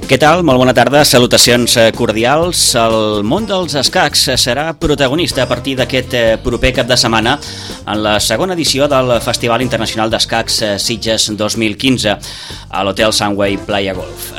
Què tal? Molt bona tarda, salutacions cordials. El món dels escacs serà protagonista a partir d'aquest proper cap de setmana en la segona edició del Festival Internacional d'Escacs Sitges 2015 a l'Hotel Sunway Playa Golf.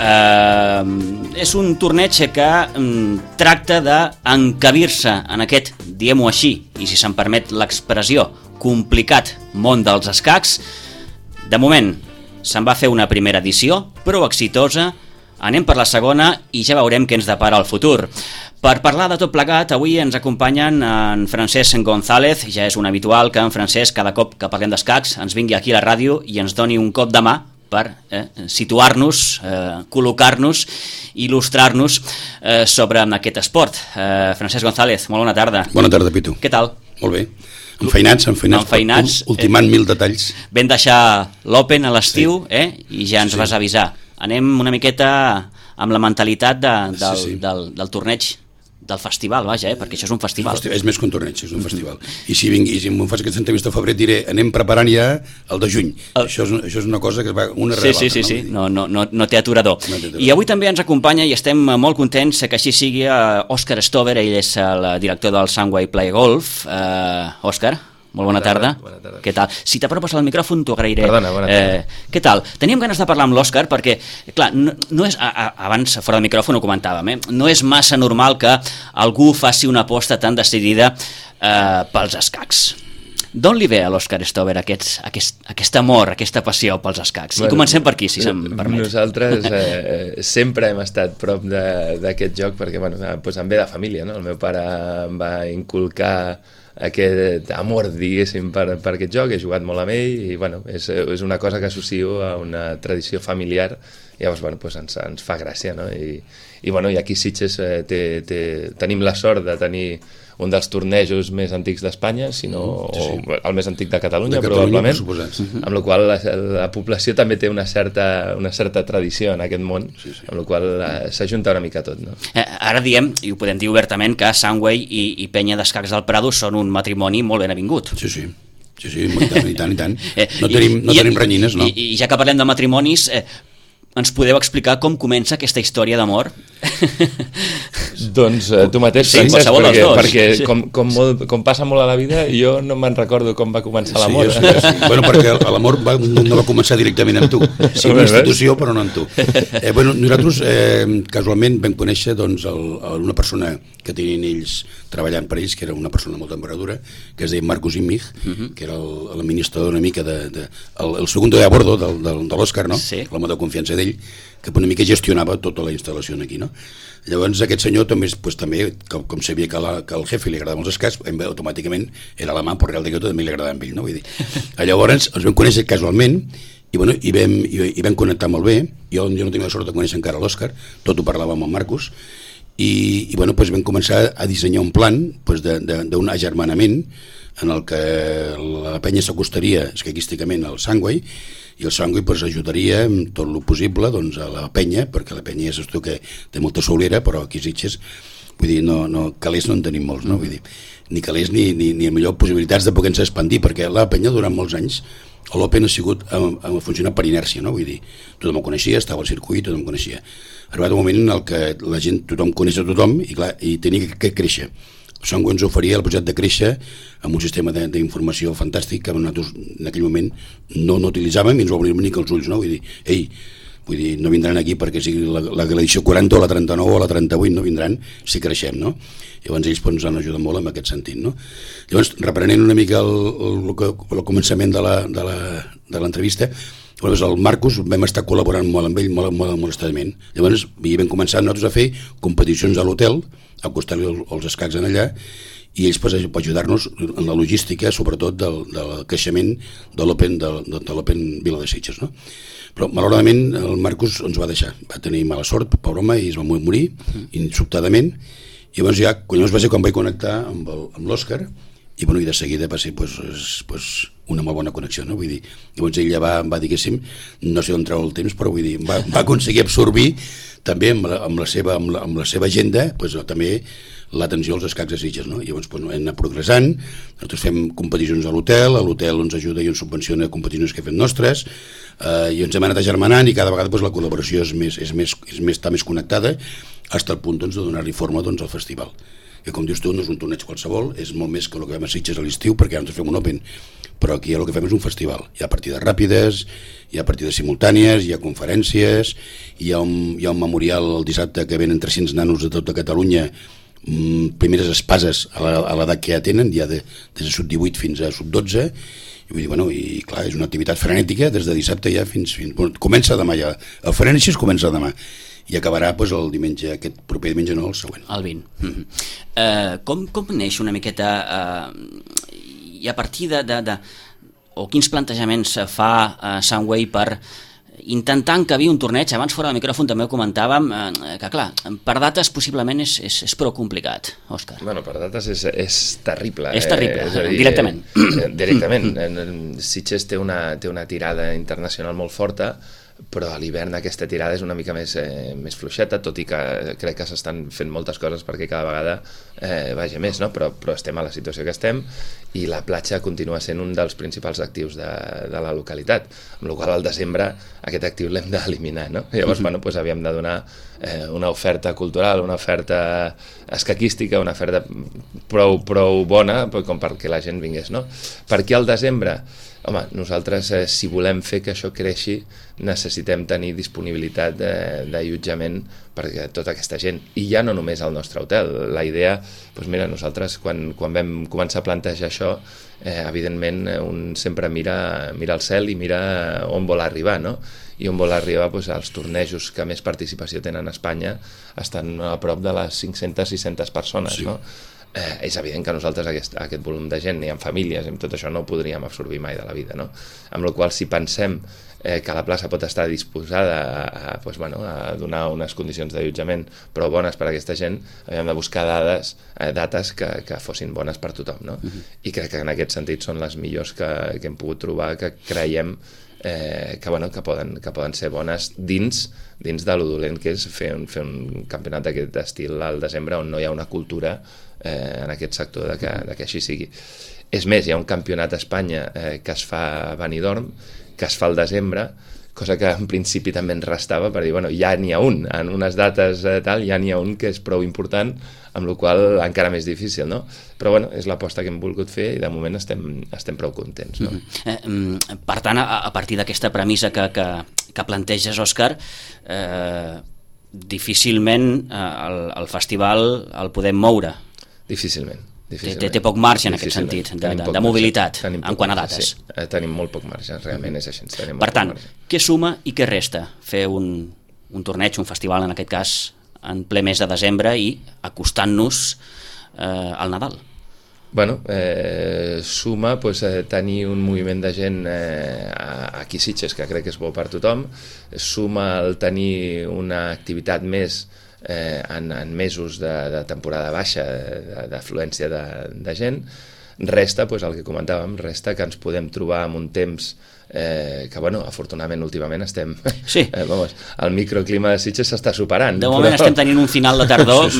És un torneig que tracta d'encabir-se en aquest, diguem-ho així, i si se'm permet l'expressió, complicat món dels escacs. De moment, se'n va fer una primera edició, prou exitosa. Anem per la segona i ja veurem què ens depara el futur. Per parlar de tot plegat, avui ens acompanyen en Francesc González. Ja és un habitual que en Francesc, cada cop que parlem d'escacs, ens vingui aquí a la ràdio i ens doni un cop de mà per situar-nos, col·locar-nos, il·lustrar-nos sobre aquest esport. Francesc González, molt bona tarda. Bona tarda, Pitu. Què tal? Molt bé. Enfeinats, ultimant 1000 detalls. Vam deixar l'Open a l'estiu, i ja ens vas avisar. Anem una miqueta amb la mentalitat del torneig, del festival, vaja, perquè això és un festival. És més que un torneig, és un festival. I si em fas aquesta entrevista a febrer, diré, anem preparant ja el de juny. Això és una cosa que es va una rere l'altra. Sí, no té aturador. I avui també ens acompanya, i estem molt contents que així sigui, Òscar Stover. Ell és el director del Sunway Playa Golf. Òscar, molt bona tarda. Què tal? Si t'apropes al micròfon t'ho agrairé. Perdona, bona tarda. Què tal? Teníem ganes de parlar amb l'Òscar perquè, clar, no és, abans fora del micròfon ho comentàvem, no és massa normal que algú faci una aposta tan decidida pels escacs. D'on li ve a l'Òscar Stover aquest amor, aquesta passió pels escacs? I comencem per aquí, si se'm permet. Nosaltres sempre hem estat prop d'aquest joc perquè em ve de família, no? El meu pare em va inculcar aquest amor, diguéssim, per aquest joc. He jugat molt amb ell i és una cosa que associo a una tradició familiar. Llavors ens fa gràcia, no? I aquí a Sitges tenim la sort de tenir un dels tornejos més antics d'Espanya, si no el més antic de Catalunya, probablement, amb la qual la població també té una certa tradició en aquest món, amb la qual s'ajunta una mica tot, no? Ara diem, i ho podem dir obertament, que Sunway i Penya d'Escacs del Prado són un matrimoni molt ben avingut. Sí, i tant. No tenim renyines, no? I ja que parlem de matrimonis, ens podeu explicar com comença aquesta història d'amor? Doncs tu mateix, Francesc, perquè com passa molt a la vida, jo no me'n recordo com va començar l'amor. Perquè l'amor no va començar directament amb tu, sí, una institució, però no amb tu. Nosaltres casualment vam conèixer una persona que tenien ells treballant per ells, que era una persona molt envergadura, que es deia Marcus Immig, que era l'administrador una mica el segundo de a bordo de l'Òscar, no? L'home de confiança d'ell, que una mica gestionava tota la instal·lació aquí, no? Llavors aquest senyor també, com sabia que al jefe li agradaven els escacs, automàticament era la mà, per real de que també li agradava amb ell, no? Vull dir, llavors els vam conèixer casualment i vam connectar molt bé. Jo no tenia la sort de conèixer encara l'Òscar, tot ho parlàvem amb Marcus, i vam començar a dissenyar un plan d'un agermanament en el que la penya s'acostaria escaquísticament al Sunway, i el Sunway ajudaria amb tot el possible a la penya, perquè la penya és tu que té molta solera, però aquí Sitges, vull dir, calés no en tenim molts, no? Vull dir, ni calés ni millor possibilitats de poder-se expandir, perquè la penya durant molts anys l'Open ha funcionat per inèrcia, no? Vull dir, tothom ho coneixia, estava al circuit, tothom ho coneixia. Ha arribat un moment en el que la gent, tothom coneix a tothom i tenia que créixer. El Sunway ens oferia el projecte de créixer amb un sistema d'informació fantàstic que nosaltres en aquell moment no utilitzàvem i ens ho obrim ni que els ulls, no? Vull dir, no vindran aquí perquè sigui l'edició 40 o la 39 o la 38, no vindran si creixem, no? Llavors ells ens han ajudat molt en aquest sentit, no? Llavors, reprenent una mica el començament de l'entrevista, el Marcus vam estar col·laborant molt amb ell, molt estadament. Llavors vam començar nosaltres a fer competicions a l'hotel, a acostar-li els escacs en allà, i ells per ajudar-nos en la logística, sobretot del creixement de l'Open Vila de Sitges, no? Però malauradament el Marcus ens va deixar, va tenir mala sort, pobre home, i es va morir sobtadament. I llavors ja quan vaig connectar amb l'Òscar, i de seguida va ser una molt bona connexió, no? Vull dir, llavors ell ja va diguéssim, no sé on treu el temps, però vull dir, va aconseguir absorbir també amb la seva agenda també l'atenció als escacs de Sitges, no? I llavors hem anat progressant, nosaltres fem competicions a l'hotel ens ajuda i ens subvenciona competicions que hem fet nostres, i ens hem anat agermanant i cada vegada la col·laboració està més connectada fins al punt de donar-li forma al festival, que com dius tu no és un torneig qualsevol, és molt més que el que fem a Sitges a l'estiu, perquè ara ens fem un Open, però aquí el que fem és un festival. Hi ha partides ràpides, hi ha partides simultànies, hi ha conferències, hi ha un memorial el dissabte que venen 300 nanos de tota Catalunya, primeres espases a l'edat que ja tenen, ja des de sub-18 fins a sub-12, i vull dir, i clar, és una activitat frenètica des de dissabte ja fins comença demà ja, el Frenèsis comença demà i acabarà el diumenge, aquest proper diumenge, no, el següent. El 20. Com neix una miqueta i a partir o quins plantejaments fa Sunway per intentar encabir un torneig? Abans fora del micròfon també ho comentàvem, que clar, per dates possiblement és prou complicat, Òscar. Bueno, per dates és terrible. És terrible, directament. Directament. Sitges té una tirada internacional molt forta, però a l'hivern aquesta tirada és una mica més fluixeta, tot i que crec que s'estan fent moltes coses perquè cada vegada vagi més, no? Però estem a la situació que estem i la platja continua sent un dels principals actius de la localitat, amb la qual cosa al desembre aquest actiu l'hem d'eliminar, no? Llavors, havíem de donar una oferta cultural, una oferta escaquística, una oferta prou bona com perquè la gent vingués, no? Per què al desembre? Home, nosaltres, si volem fer que això creixi, necessitem tenir disponibilitat d'allotjament per a tota aquesta gent. I ja no només al nostre hotel. La idea, nosaltres quan vam començar a plantejar això, evidentment un sempre mira al cel i mira on vol arribar, no? I on vol arribar, els tornejos que més participació tenen a Espanya estan a prop de les 500-600 persones, sí. No? És evident que nosaltres aquest volum de gent i amb famílies, amb tot això no ho podríem absorbir mai de la vida, no? Amb la qual cosa, si pensem que la plaça pot estar disposada a donar unes condicions d'allotjament prou bones per a aquesta gent, havíem de buscar dates que fossin bones per tothom, no? I crec que en aquest sentit són les millors que hem pogut trobar, que creiem que poden ser bones dins de lo dolent que és fer un campionat d'aquest estil al desembre on no hi ha una cultura en aquest sector de que així sigui. És més, hi ha un campionat a Espanya que es fa a Benidorm, que es fa al desembre, cosa que en principi també ens restava per dir, ja n'hi ha un, en unes dates ja n'hi ha un que és prou important, amb la qual cosa encara més difícil, no? Però és l'aposta que hem volgut fer i de moment estem prou contents, no? Per tant, a partir d'aquesta premissa que planteges, Òscar, difícilment el festival el podem moure. Difícilment. Té poc marge en aquest sentit, de mobilitat, en quant a dates. Sí, tenim molt poc marge, realment és així. Per tant, què suma i què resta fer un torneig, un festival en aquest cas, en ple mes de desembre i acostant-nos al Nadal? Suma tenir un moviment de gent aquí a Sitges, que crec que és bo per tothom, suma el tenir una activitat més en mesos de temporada baixa d'afluència de gent. Resta, el que comentàvem, resta que ens podem trobar en un temps que, afortunadament, últimament estem... Sí. El microclima de Sitges s'està superant. De moment estem tenint un final de tardor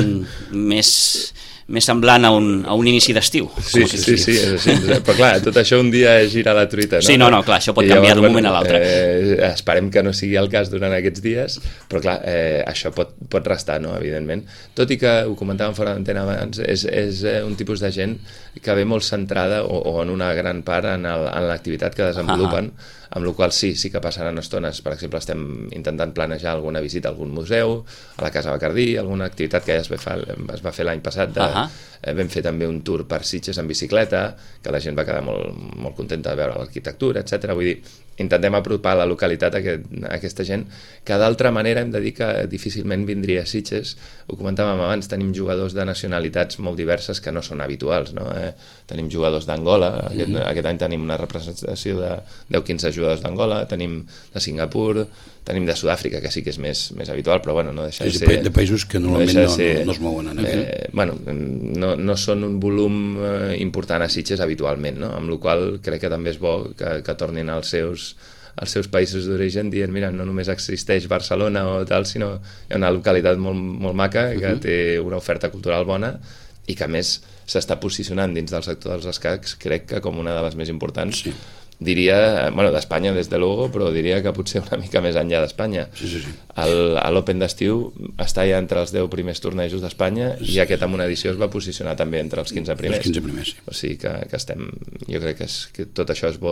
més semblant a un inici d'estiu. Sí, és així. Però clar, tot això un dia gira la truita, no? Sí, clar, això pot canviar d'un moment a l'altre. Esperem que no sigui el cas durant aquests dies, però clar, això pot restar, no?, evidentment. Tot i que, ho comentàvem fora d'antena abans, és un tipus de gent que ve molt centrada, o en una gran part, en l'activitat que desenvolupen, amb la qual sí que passaran estones. Per exemple, estem intentant planejar alguna visita a algun museu, a la Casa Bacardí, alguna activitat que ja es va fer l'any passat. Vam fer també un tour per Sitges en bicicleta, que la gent va quedar molt, molt contenta de veure l'arquitectura, etc. Vull dir, intentem apropar la localitat a aquesta gent, que d'altra manera hem de dir que difícilment vindria a Sitges. Ho comentàvem abans, tenim jugadors de nacionalitats molt diverses que no són habituals, no? Tenim jugadors d'Angola, aquest any tenim una representació de 10-15 jugadors d'Angola, tenim de Singapur, tenim de Sud-àfrica, que sí que és més habitual, però no deixa de ser... De països que normalment no es mouen en aquí. No són un volum important a Sitges habitualment, no? Amb la qual crec que també és bo que tornin als seus als seus països d'origen dient, mira, no només existeix Barcelona o tal, sinó hi ha una localitat molt, molt maca que té una oferta cultural bona i que a més s'està posicionant dins del sector dels escacs, crec que com una de les més importants. Diria, bueno, d'Espanya des de luego, però diria que potser una mica més enllà d'Espanya. Sí. L'Open d'estiu està ja entre els 10 primers tornejos d'Espanya i aquest amb una edició es va posicionar també entre els 15 primers. Els 15 primers, sí. O sigui que estem... Jo crec que tot això és bo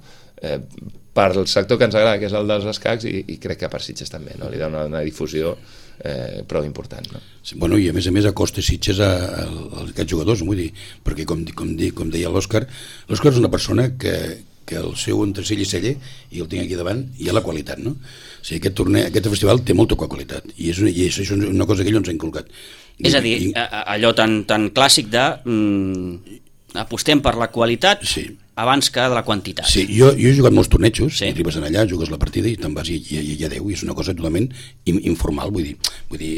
per al sector que ens agrada, que és el dels escacs, i crec que per Sitges també, no? Li dona una difusió prou important, no? Sí, bueno, i a més acosta Sitges a aquests jugadors, vull dir, perquè com deia l'Òscar és una persona que el seu entre cell i celler, i el tinc aquí davant, hi ha la qualitat, no? O sigui, aquest festival té molta qualitat, i això és una cosa que ell ens ha inculcat. És a dir, allò tan clàssic de apostem per la qualitat abans que de la quantitat. Sí, jo he jugat molts tornejos, i arribes allà, jugues la partida i te'n vas i adeu, i és una cosa totalment informal, vull dir,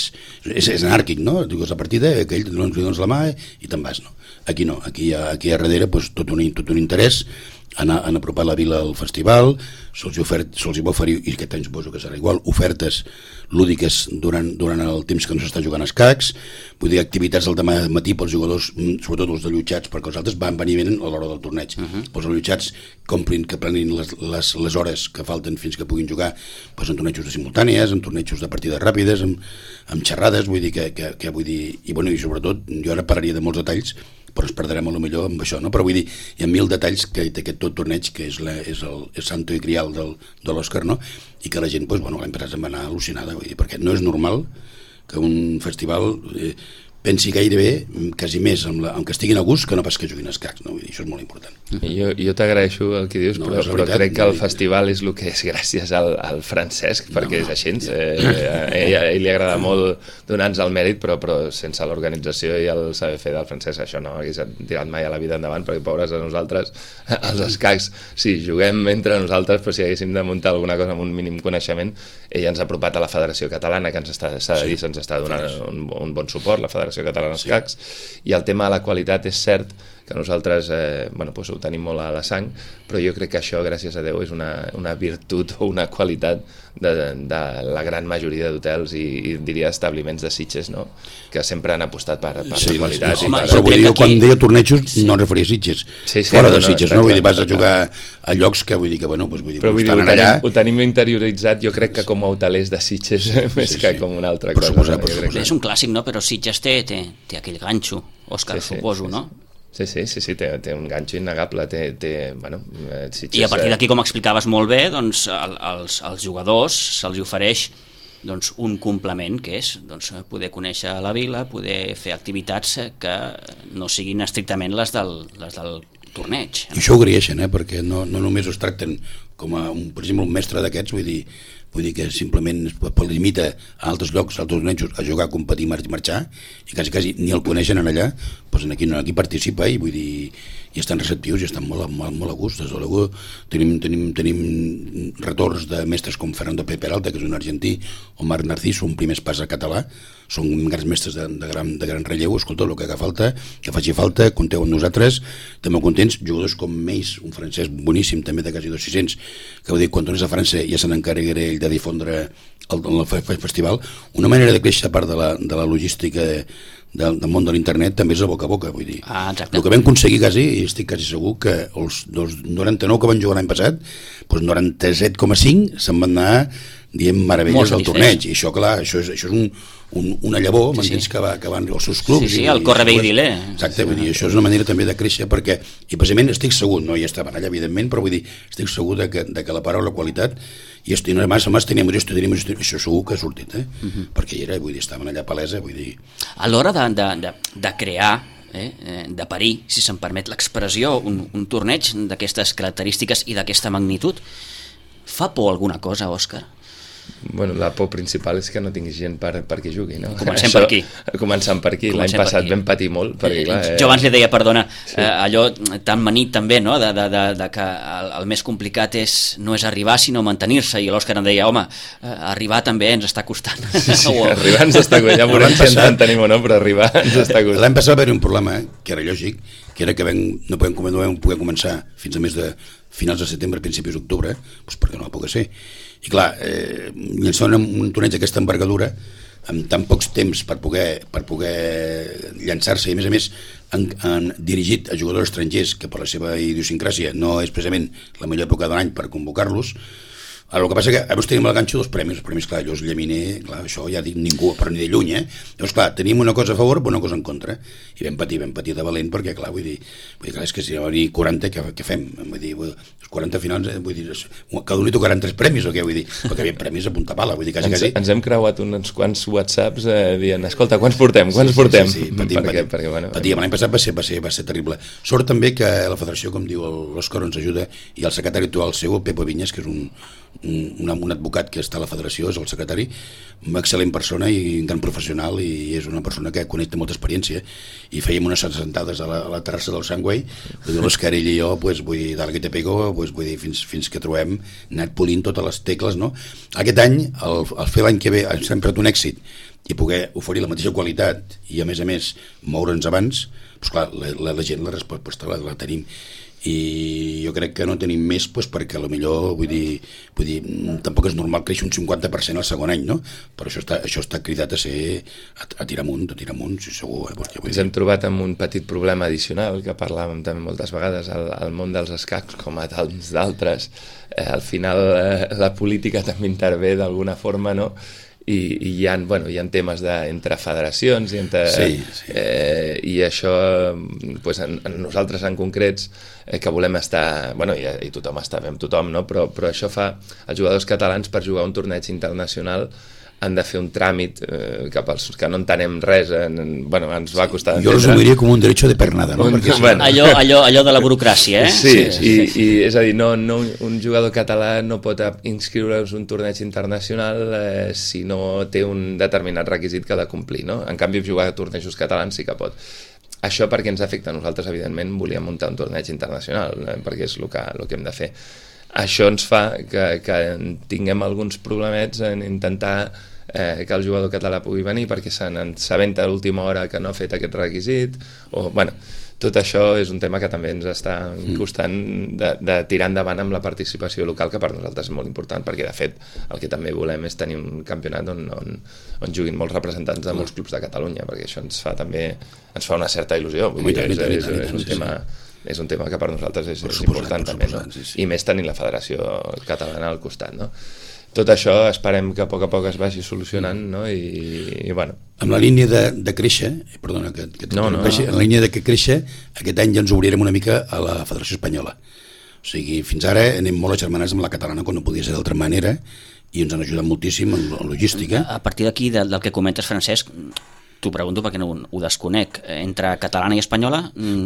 és anàrquic, no? Jugues la partida, aquell li dones la mà i te'n vas, no? Aquí no, aquí a darrere tot un interès, han apropat la vila al festival, se'ls va oferir, i aquest any suposo que serà igual, ofertes lúdiques durant el temps que no s'està jugant escacs, vull dir, activitats del matí pels jugadors, sobretot els allotjats, perquè els altres van venir a l'hora del torneig. Els allotjats que prenin les hores que falten fins que puguin jugar en tornejos de simultànies, en tornejos de partides ràpides, amb xerrades, vull dir que vull dir, i sobretot jo ara parlaria de molts detalls, però ens perdrem a lo millor amb això, no? Però vull dir, hi ha 1000 detalls que té aquest tot torneig, que és el santo i grial de l'Òscar, no? I que la gent, l'any passat se'n va anar al·lucinada, vull dir, perquè no és normal que un festival pensi gairebé quasi més amb que estiguin a gust que no pas que juguin escacs, no? Vull dir, això és molt important. Jo t'agraeixo el que dius, però crec que el festival és el que és gràcies al Francesc, perquè és així, a ell li agrada molt donar-nos el mèrit, però sense l'organització i el saber fer del Francesc això no hagués tirat mai a la vida endavant, perquè pobres a nosaltres, els escacs, sí, juguem entre nosaltres, però si haguéssim de muntar alguna cosa amb un mínim coneixement, ell ens ha apropat a la Federació Catalana, que ens està donant un bon suport, la Federació Catalana d'Escacs, i el tema de la qualitat és cert que nosaltres ho tenim molt a la sang, però jo crec que això, gràcies a Déu, és una virtut o una qualitat de la gran majoria d'hotels i diria establiments de Sitges, no? Que sempre han apostat per la qualitat. Però vull dir, quan deia tornejos no em referia a Sitges, fora de Sitges, no? Vull dir, vas a jugar a llocs que vull dir que, però ho tenim interioritzat, jo crec que com a hotelers de Sitges més que com una altra cosa. És un clàssic, no? Però Sitges té aquell ganxo, Òscar, suposo, no? Sí, té un ganxo innegable, Sitges... I a partir d'aquí, com explicaves molt bé, doncs als jugadors se'ls ofereix un complement, que és poder conèixer la vila, poder fer activitats que no siguin estrictament les del torneig. I això ho agraeixen, perquè no només es tracten com a, per exemple, un mestre d'aquests, vull dir que simplement es limita a altres llocs, a altres tornejos, a jugar, a competir i marxar, i quasi ni el coneixen allà, doncs aquí participa i vull dir, i estan receptius i estan molt a gust. Des de luego tenim retorns de mestres com Fernando Peralta, que és un argentí, o Marc Narciso, un primer pas a català, són grans mestres de gran relleu. Escolta, el que faci falta, compteu amb nosaltres, estem molt contents. Jugadors com Meis, un francès boníssim, també de quasi 200, que vull dir, quan tornes a França ja se n'encarregarà ell de difondre el festival. Una manera de créixer, a part de la logística del món de l'internet, també és a boca, vull dir. El que vam aconseguir quasi, i estic quasi segur que els 99 que van jugar l'any passat, doncs 97,5 se'n van anar dient meravelles del torneig, i això, clar, això és una llavor, m'entens, que van als seus clubs. Sí, el corre bé i dile. Exacte, vull dir, això és una manera també de créixer, perquè, i precisament estic segur, no hi estaven allà, evidentment, però vull dir, estic segur que la paraula qualitat, i además teníamos esto, això segur que ha sortit, perquè hi era, vull dir, estaven allà palesa, vull dir... A l'hora de crear, de parir, si se'm permet l'expressió, un torneig d'aquestes característiques i d'aquesta magnitud, fa por alguna cosa, Òscar? Bueno, la por principal és que no tinguis gent perquè jugui, no? Comencem per aquí. L'any passat vam patir molt, perquè clar... Jo abans li deia, perdona, allò tan manit també, no?, de que el més complicat no és arribar, sinó mantenir-se, i l'Òscar em deia, home, arribar també ens està costant. Sí, arribar ens està costant, ja veurem si ens mantenim o no, però arribar ens està costant. L'any passat va haver un problema, que era lògic, que era que no vam poder començar fins a més de finals de setembre, principis d'octubre, doncs perquè no va poder ser. I clar, llançar un torneig d'aquesta envergadura amb tan pocs temps per poder llançar-se, i a més han dirigit a jugadors estrangers que per la seva idiosincràsia no és precisament la millor època de l'any per convocar-los. Ara, el que passa que llavors tenim el ganxo dels premis. Els premis, clar, Llos Llaminer, clar, això ja dic ningú, però ni de lluny, Llavors, clar, tenim una cosa a favor, però una cosa en contra. I vam patir de valent, perquè, clar, vull dir, clar, és que si va venir 40, què fem? Vull dir, els 40 finals, vull dir, cada un li tocaran 3 premis, o què? Vull dir, perquè hi havia premis a punta pala, vull dir, quasi. Ens hem creuat uns quants whatsapps dient, escolta, quants portem? Sí, patim. L'any passat va ser terrible. Sort també que la federació, com diu l'Òscar, ens ajuda, i el secretari actual seu, el Pepo Vinyes, que és un advocat que està a la federació, és el secretari, una excel·lent persona i un gran professional, i és una persona que coneix molta experiència, i fèiem unes sentades a la terrassa del Sangway, l'Òscar i jo, vull dir, d'ara que te pego, vull dir, fins que trobem, anat polint totes les tecles, no? Aquest any, al fer l'any que ve, ha sempre un èxit, i poder oferir la mateixa qualitat, i a més moure'ns abans, doncs clar, la gent la resposta la tenim, i jo crec que no tenim més perquè potser vull dir tampoc és normal créixer un 50% al segon any, no? Però això està cridat a ser a tirar amunt, sí, segur. Ens hem trobat amb un petit problema addicional que parlàvem també moltes vegades al món dels escacs, com a tants d'altres. Al final la política també intervé d'alguna forma, no? I hi ha temes entre federacions i això nosaltres en concrets que volem estar, i tothom està bé amb tothom, no? Però això fa els jugadors catalans per jugar un torneig internacional han de fer un tràmit cap als que no entenem res, ens va costar jo resumiria com un derecho de pernada, no? Allò de la burocràcia, Sí, i és a dir, un jugador català no pot inscriure's un torneig internacional si no té un determinat requisit que ha de complir, no? En canvi, jugar a tornejos catalans sí que pot. Això perquè ens afecta a nosaltres, evidentment, volíem muntar un torneig internacional, perquè és el que hem de fer. Això ens fa que tinguem alguns problemets en intentar que el jugador català pugui venir perquè se n'assabenta a l'última hora que no ha fet aquest requisit, tot això és un tema que també ens està costant de tirar endavant amb la participació local, que per nosaltres és molt important, perquè de fet el que també volem és tenir un campionat on juguin molts representants de molts clubs de Catalunya, perquè això ens fa una certa il·lusió. És un tema que per nosaltres és important també, no? I més tenint la Federació Catalana al costat, no? Tot això esperem que a poc es vagi solucionant, no? I amb la línia de créixer, perdona en la línia de créixer, aquest any ja ens obrirem una mica a la Federació Espanyola. O sigui, fins ara anem molt agermanats amb la catalana, com no podia ser d'altra manera, i ens han ajudat moltíssim en logística. A partir d'aquí, del que comentes, Francesc, t'ho pregunto perquè no ho desconec, entre catalana i espanyola,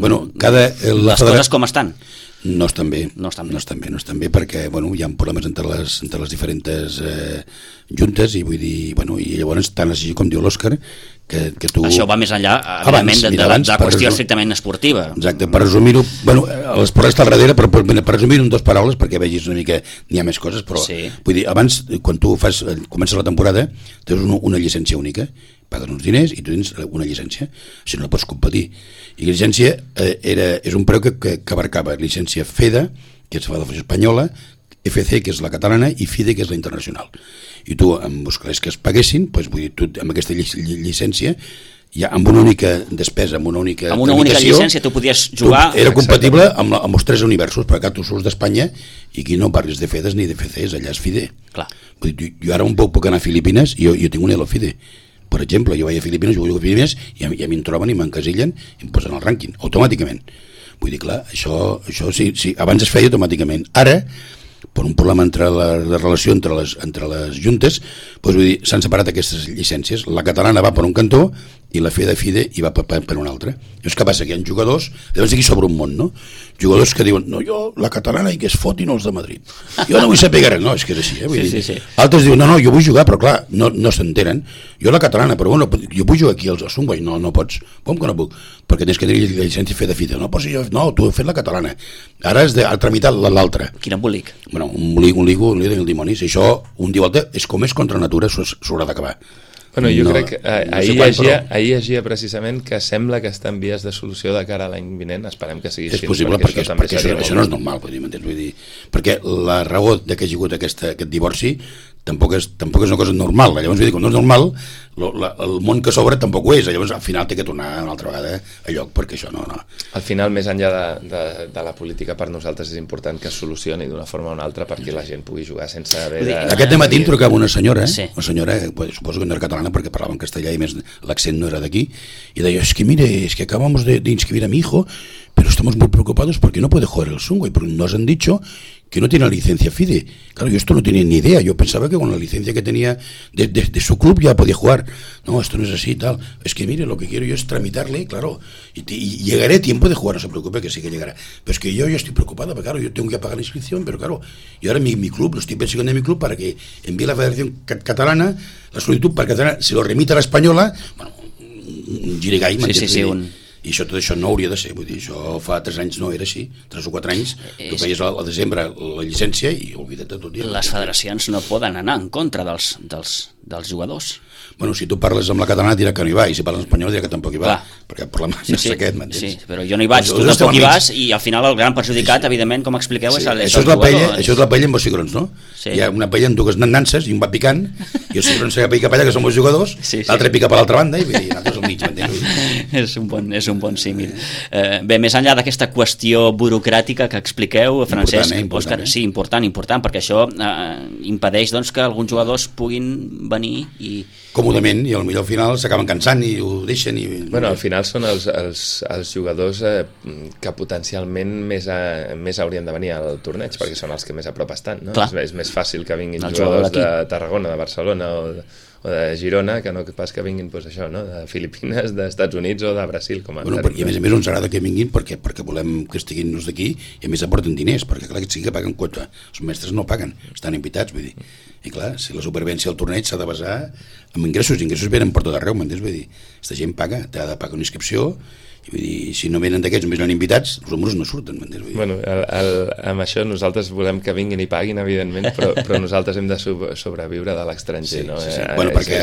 les coses com estan? No estan bé perquè hi ha problemes entre les diferents juntes, i vull dir, i llavors tant així com diu l'Òscar, que tu... Això va més enllà, evidentment, de la qüestió estrictament esportiva. Exacte, per resumir-ho, l'esport està al darrere, però per resumir-ho en 2 paraules, perquè vegis una mica, n'hi ha més coses, però vull dir, abans, quan tu comences la temporada, tens una llicència única, paguen uns diners i tu tens una llicència, si no pots competir. I la llicència és un preu que abarcava llicència FEDA, que és la Federació Espanyola, FC, que és la catalana, i FIDE, que és la internacional. I tu, amb els calés que es paguessin, vull dir, tu amb aquesta llicència, ja amb una única despesa, amb una única llicència tu podies jugar... Era compatible amb els 3 universos, perquè tu surts d'Espanya i aquí no parles de FEDES ni de FCs, allà és FIDE. Clar. Vull dir, jo ara un puc anar a Filipines i jo tinc un ELO FIDE. Per exemple, jo vaig a Filipines, jugo a Filipines i a mi em troben i m'encasillen i em posen el rànquing, automàticament. Vull dir, clar, això sí, abans es feia automàticament. Ara, per un problema entre la relació entre les juntes, vull dir, s'han separat aquestes llicències. La catalana va per un cantó i la FIDE hi va per un altre. Llavors, què passa? Que hi ha jugadors, llavors aquí s'obre un món, no? Jugadors que diuen, no, jo, la catalana, i que es fotin els de Madrid. Jo no vull saber gaire, no, és que és així, Vull dir. Altres diuen, no, jo vull jugar, però clar, no s'entenen. Jo la catalana, però bueno, jo vull jugar aquí al Sunway, no pots. Com que no puc? Perquè tens que tenir la llicència FIDE. No, tu has fet la catalana. Ara has de tramitar l'altra. Quin embolic. Bueno, un ligo, el dimonis. I això, un dia volta, és com és contra natura, s'haurà d'acabar. Bueno, jo crec que ahir llegia precisament que sembla que està en vies de solució de cara a l'any vinent. Esperem que sigui així. És possible, perquè això no és normal, vull dir, perquè la raó que hagi hagut aquest divorci tampoc és una cosa normal. Llavors, vull dir, quan no és normal, el món que s'obre tampoc ho és. Llavors, al final, té que tornar una altra vegada a lloc, perquè això no... Al final, més enllà de la política, per nosaltres és important que es solucioni d'una forma o una altra perquè la gent pugui jugar sense haver de... Aquest matí em trucava una senyora, una senyora, suposo que no era catalana perquè parlava en castellà i més l'accent no era d'aquí, i deia, mire, que acabamos de inscribir a mi hijo, pero estamos muy preocupados porque no puede jugar el Sunway, porque nos han dicho que no tiene la licencia FIDE. Claro, yo esto no tenía ni idea. Yo pensaba que con la licencia que tenía de su club ya podía jugar. No, esto no es así y tal. Es que mire, lo que quiero yo es tramitarle, claro, y llegaré tiempo de jugar, no se preocupe, que sí que llegará. Pero es que yo estoy preocupada, porque claro, yo tengo que pagar la inscripción, pero claro, y ahora mi club, lo estoy persiguiendo en mi club para que envíe a la Federación Catalana la solicitud para que Catalana se lo remita a la Espanyola. Bueno, un girigai, i tot això no hauria de ser, vull dir, això fa 3 anys no era així, 3 o 4 anys, tu feies al desembre la llicència i oblida't de tot. Les federacions no poden anar en contra dels jugadors. Bueno, si tu parles amb la catalana dirà que no hi va, i si parles en espanyol dirà que tampoc hi va, perquè el problema és aquest, m'entens? Sí, però jo no hi vaig, tu tampoc hi vas, i al final el gran perjudicat, evidentment, com expliqueu, és el jugador. Això és la paella amb els cigrons, no? Hi ha una paella amb dues nanses i un va picant, i els cigrons que pica per allà, que són els jugadors, l'altre pica per l'altra banda, i nosaltres al mig, m'entens? És un bon símil. Bé, més enllà d'aquesta qüestió burocràtica que expliqueu, Francesc, Òscar, sí, important, perquè això impedeix que alguns jugadors puguin venir i... còmodament, i al final s'acaben cansant i ho deixen. Bueno, al final són els jugadors que potencialment més haurien de venir al torneig, perquè són els que més a prop estan, no? És més fàcil que vinguin jugadors de Tarragona, de Barcelona o de Girona, que no pas que vinguin de Filipines, d'Estats Units o de Brasil. I a més ens agrada que vinguin perquè volem que estiguin d'aquí i a més aporten diners, perquè clar que sí que paguen quota, els mestres no paguen, estan invitats, vull dir. I clar, si la supervivència del torneig s'ha de basar en ingressos venen per tot arreu, m'entens? Vull dir, aquesta gent paga, t'ha de pagar una inscripció, i vull dir, si no venen d'aquests, només no han invitats, els números no surten, m'entens? Bueno, amb això nosaltres volem que vinguin i paguin, evidentment, però nosaltres hem de sobreviure de l'estranger, no? Bueno, perquè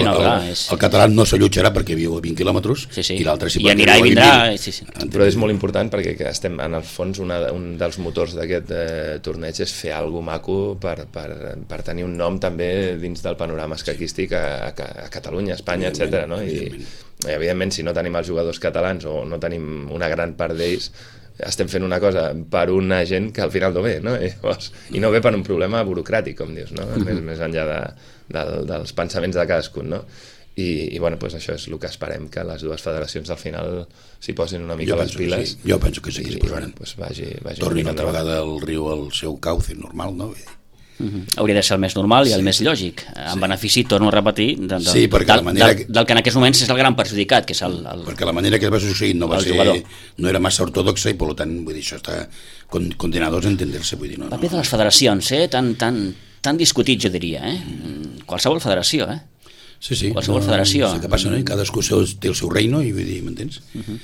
el català no s'allotjarà perquè viu a 20 quilòmetres i l'altre sí. I anirà i vindrà. Però és molt important perquè estem, en el fons, un dels motors d'aquest torneig és fer alguna maco per tenir un nom també dins del panorama escaquístic a Catalunya, a Espanya, etc. I evidentment, si no tenim els jugadors catalans o no tenim una gran part d'ells, estem fent una cosa per una gent que al final no ve, no? I no ve per un problema burocràtic, com dius, no? Més enllà dels pensaments de cadascun, no? I bueno, això és el que esperem, que les dues federacions al final s'hi posin una mica les piles. Jo penso que sí que s'hi posaran. Tornin altra vegada el riu al seu cauce normal, no? Hauria de ser el més normal i el més lògic, en benefici, torno a repetir, del que en aquests moments és el gran perjudicat, que és el... Perquè la manera que va succeir no era massa ortodoxa i per tant, vull dir, això està condenados a entender-se, vull dir, no. El paper de les federacions, tan discutit, jo diria, qualsevol federació, Sí, qualsevol federació. Sí, que passa, no? Cadascú té el seu reino i vull dir, m'entens?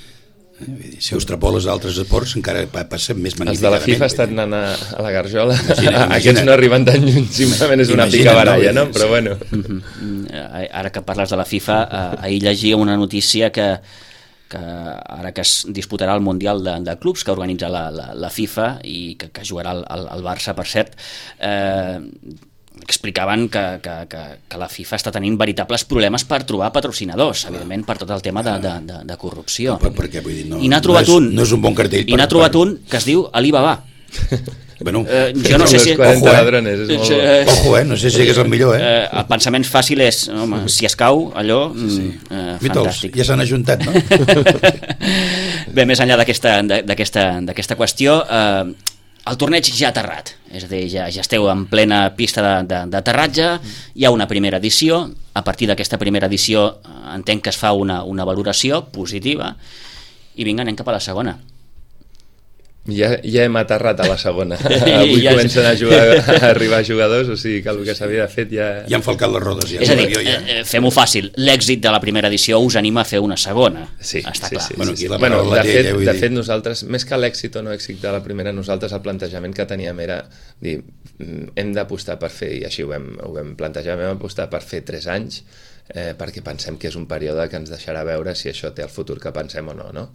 Si ho extrapoles a altres esports encara passa més magníficament. Els de la FIFA estan anant a la garjola. Aquests no arriben tan lluny, simplement és una picabaralla, no? Però bueno. Ara que parles de la FIFA, ahir llegia una notícia que ara que es disputarà el Mundial de Clubs que organitza la FIFA i que jugarà el Barça, per cert, explicaven que la FIFA està tenint veritables problemes per trobar patrocinadors, evidentment per tot el tema de corrupció. Perquè, vull dir, I n'ha trobat un. No és un bon cartell. I n'ha trobat un que es diu Alibaba. Bueno, jo no sé si... Ojo, no sé si és el millor, El pensament fàcil és, home, si es cau, allò, fantàstic. Ja s'han ajuntat, no? Bé, més enllà d'aquesta qüestió, el torneig ja ha aterrat, és a dir, ja esteu en plena pista d'aterratge, hi ha una primera edició, a partir d'aquesta primera edició entenc que es fa una valoració positiva, i vinga, anem cap a la segona. Ja hem aterrat a la segona. Avui comencen a arribar jugadors, o sigui que el que s'havia fet ja... Ja han falcat les rodes. És a dir, fem-ho fàcil, l'èxit de la primera edició us anima a fer una segona. Sí, està clar. De fet, nosaltres, més que l'èxit o no èxit de la primera, nosaltres el plantejament que teníem era dir, hem d'apostar per fer, i així ho vam plantejar, vam apostar per fer 3 anys, perquè pensem que és un període que ens deixarà veure si això té el futur que pensem o no, no?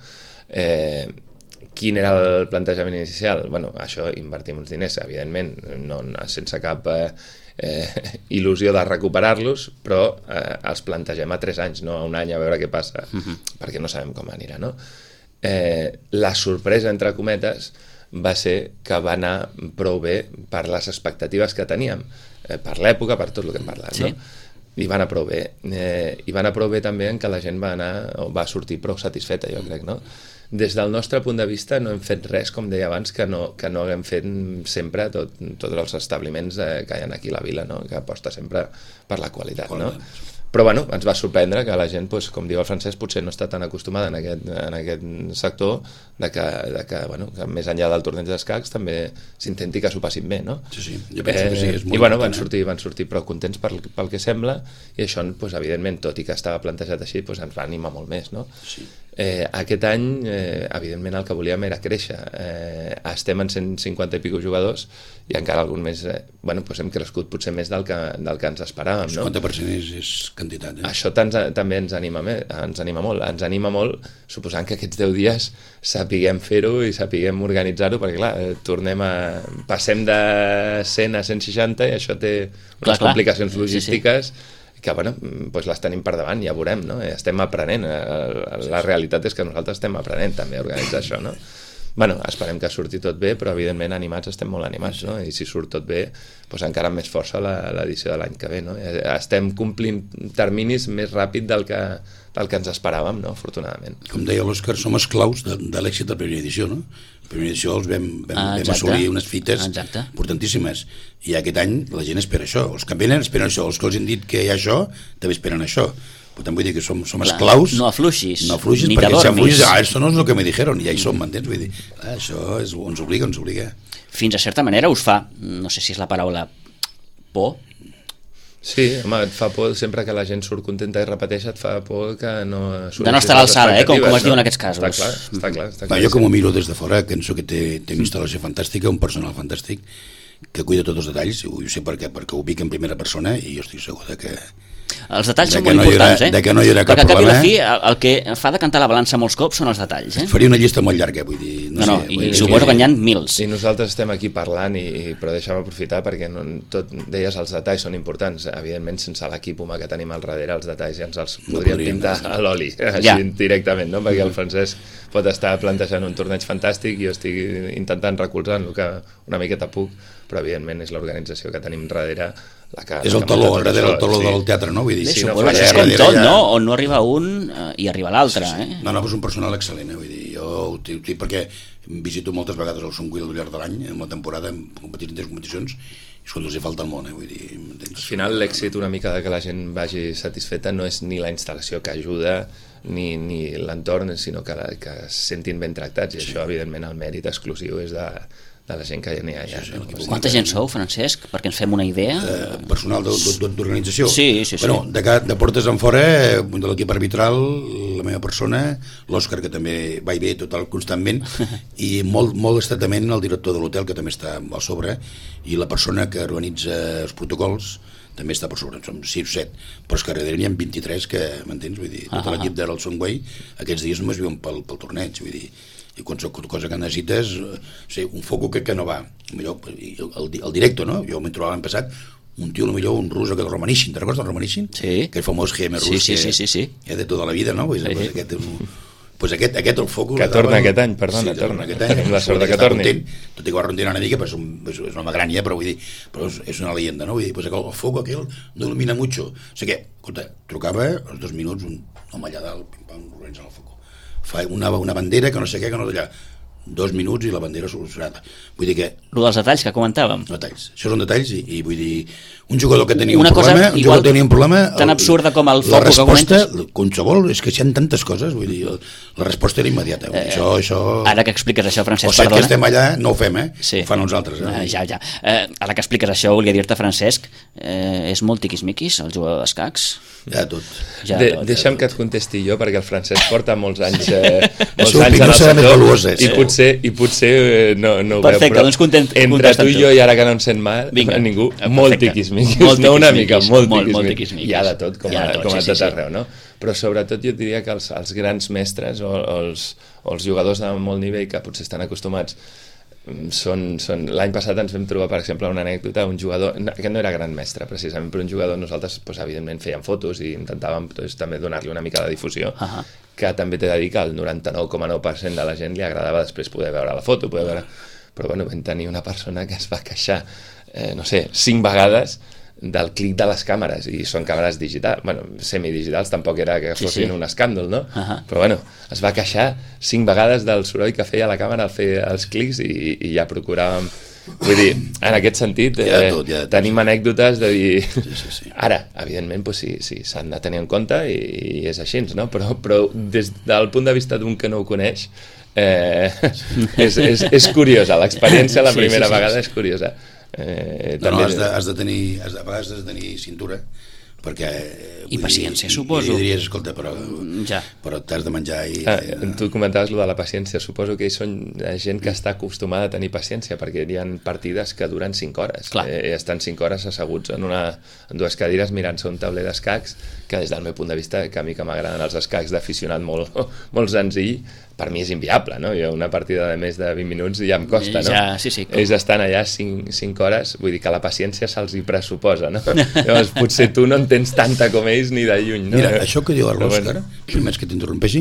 Quin era el plantejament inicial? Bueno, això invertim uns diners, evidentment, no, sense cap il·lusió de recuperar-los, però els plantegem a 3 anys, no a un any, a veure què passa, perquè no sabem com anirà, no? La sorpresa, entre cometes, va ser que va anar prou bé per les expectatives que teníem, per l'època, per tot el que hem parlat, no? I va anar prou bé. I va anar prou bé també en què la gent va sortir prou satisfeta, jo crec, no? Des del nostre punt de vista no hem fet res, com deia abans, que no haguem fet sempre tots els establiments que hi ha aquí a la vila, no? Que aposta sempre per la qualitat, no? Però bueno, ens va sorprendre que la gent, doncs, com diu el Francesc, potser no està tan acostumada en aquest sector de que, bueno, que més enllà del torneig d'escacs també s'intenti que s'ho passin bé, no? Sí, jo penso que sí, és molt i bueno, important, van sortir prou contents pel que sembla, i això, doncs, evidentment, tot i que estava plantejat així, doncs, ens va animar molt més, no? Sí. Aquest any, evidentment, el que volíem era créixer. Estem en 150 i pico jugadors i encara algun més, bueno, doncs hem crescut potser més del que ens esperàvem, no? 50% és quantitat, Això també ens anima molt. Ens anima molt, suposant que aquests 10 dies sapiguem fer-ho i sapiguem organitzar-ho, perquè clar, passem de 100 a 160 i això té unes complicacions logístiques que, bueno, doncs les tenim per davant, ja veurem, no? Estem aprenent, la realitat és que nosaltres estem aprenent també a organitzar això, no? Bueno, esperem que surti tot bé, però evidentment animats estem molt animats, no? I si surt tot bé, doncs encara amb més força l'edició de l'any que ve, no? Estem complint terminis més ràpid del que ens esperàvem, no? Afortunadament. Com deia l'Òscar, som esclaus de l'èxit de la primera edició, no? La primera edició els vam assolir unes fites importantíssimes, i aquest any la gent espera això, els que venen esperen això, els que els han dit que hi ha això també esperen això. Per tant, vull dir que som esclaus. No afluixis, ni perquè si afluixis, esto no és el que me dijeron, i ja hi som, m'entens? Vull dir, això ens obliga. Fins a certa manera us fa, no sé si és la paraula, por. Sí, home, et fa por sempre que la gent surt contenta i repeteix, et fa por que no... De no estar a l'alçada, com es diu en aquests casos. Està clar. Jo com ho miro des de fora, penso que té una instal·lació fantàstica, un personal fantàstic, que cuida tots els detalls, ho sé perquè ho vic en primera persona, i jo estic segur que els detalls són molt importants, de que no hi haurà cap problema. Perquè problema. al cap i la fi, el que fa decantar la balança molts cops són els detalls. Faria una llista molt llarga, vull dir. I suposo que n'hi ha mils. I nosaltres estem aquí parlant, però deixem aprofitar perquè deies els detalls són importants. Evidentment, sense l'equip humà que tenim al darrere, els detalls ja ens els podríem pintar a l'oli, així directament, no? Perquè el Francesc pot estar plantejant un torneig fantàstic i jo estic intentant recolzar el que una miqueta puc, però evidentment és l'organització que tenim darrere és el taló, darrere el taló del teatre, no? Vull dir, suposo que és com tot, no? On no arriba un i arriba l'altre. No, és un personal excel·lent, vull dir, jo ho dic perquè visito moltes vegades el Son Will al llarg de l'any, en la temporada, en competicions, i és quan els hi falta el món, vull dir... Al final l'èxit una mica de que la gent vagi satisfeta no és ni la instal·lació que ajuda ni l'entorn, sinó que es sentin ben tractats, i això evidentment el mèrit exclusiu és de la gent que n'hi ha allà. Quanta gent sou, Francesc? Perquè ens fem una idea. Personal d'organització? Sí. Bueno, de portes en fora, de l'equip arbitral, la meva persona, l'Òscar, que també va i ve constantment, i molt estretament el director de l'hotel, que també està al sobre, i la persona que organitza els protocols també està per sobre, som 6 o 7, però és que darrere n'hi ha 23 que, m'entens? Vull dir, tot l'equip de l'Elsonway aquests dies només viuen pel torneig, vull dir, i qualsevol cosa que necessites, un foco que no va, el directo, no? Jo m'he trobat l'any passat un tio, millor un rus, aquest Romanishin, te'n recordes del Romanishin? Sí. Aquell famós GM rus que de tota la vida, no? Pues aquest el foco... Que torna aquest any, perdona, torna. Amb la sort que torni. Tot i que va rendir una mica, però és una home gran ja, però vull dir, és una leyenda, no? Vull dir, pues el foco aquell no il·lumina mucho. O sigui que, escolta, trucava als 2 minuts un home allà dalt, pim-pam, organitzant el foco. Fa una bandera que no sé què, que no d'allà. 2 minuts i la bandera solucionada. Vull dir que... Lo dels detalls que comentàvem. Detalls. Això són detalls i vull dir... Un jugador que tenia un problema... Tan absurda com el foco que comentes... La resposta, qualsevol, és que hi ha tantes coses, vull dir, la resposta era immediata. Això... Ara que expliques això, Francesc, perdona... O sigui que estem allà, no ho fem, Sí. Ho fan els altres. Ja. Ara que expliques això, volia dir-te, Francesc, és molt tiquismiquis, el jugador d'escacs? Ja tot. Deixa'm que et contesti jo, perquè el Francesc porta molts anys en el sector, potser no ho perfecte, veu, però doncs entre tu i jo, i ara que no en sent mal, ningú, molt tiquismiquis, no una mica, molt tiquismiquis. Hi ha de tot, com a tot arreu, no? Però sobretot jo diria que els grans mestres o els jugadors de molt nivell que potser estan acostumats l'any passat ens vam trobar, per exemple, una anècdota, un jugador, que no era gran mestre precisament, però un jugador, nosaltres evidentment fèiem fotos i intentàvem també donar-li una mica de difusió, que també t'he de dir que el 99,9% de la gent li agradava després poder veure la foto, però bueno, vam tenir una persona que es va queixar, no sé, 5 vegades del clic de les càmeres, i són càmeres digitals, bueno, semidigitals, tampoc era que fossin un escàndol, no? Però bueno, es va queixar 5 vegades del soroll que feia la càmera al fer els clics i ja procuràvem, vull dir, en aquest sentit tenim anècdotes de dir ara, evidentment, sí, s'han de tenir en compte i és així, no? Però des del punt de vista d'un que no ho coneix, és curiosa, l'experiència la primera vegada és curiosa. Has de tenir cintura perquè i paciència, suposo. I diries, escolta, però t'has de menjar tu comentaves lo de la paciència, suposo que ells són gent que està acostumada a tenir paciència, perquè hi ha partides que duren 5 hores, estan 5 hores asseguts en 2 cadires mirant-se un tauler d'escacs, que des del meu punt de vista, que a mi que m'agraden els escacs d'aficionat molt senzill, per mi és inviable, no? Jo una partida de més de 20 minuts ja em costa, no? Ells estan allà 5 hores, vull dir que la paciència se'ls hi pressuposa, no? Llavors potser tu no en tens tanta com ells ni de lluny, no? Mira, això que diu l'Òscar, més que t'interrompeixi,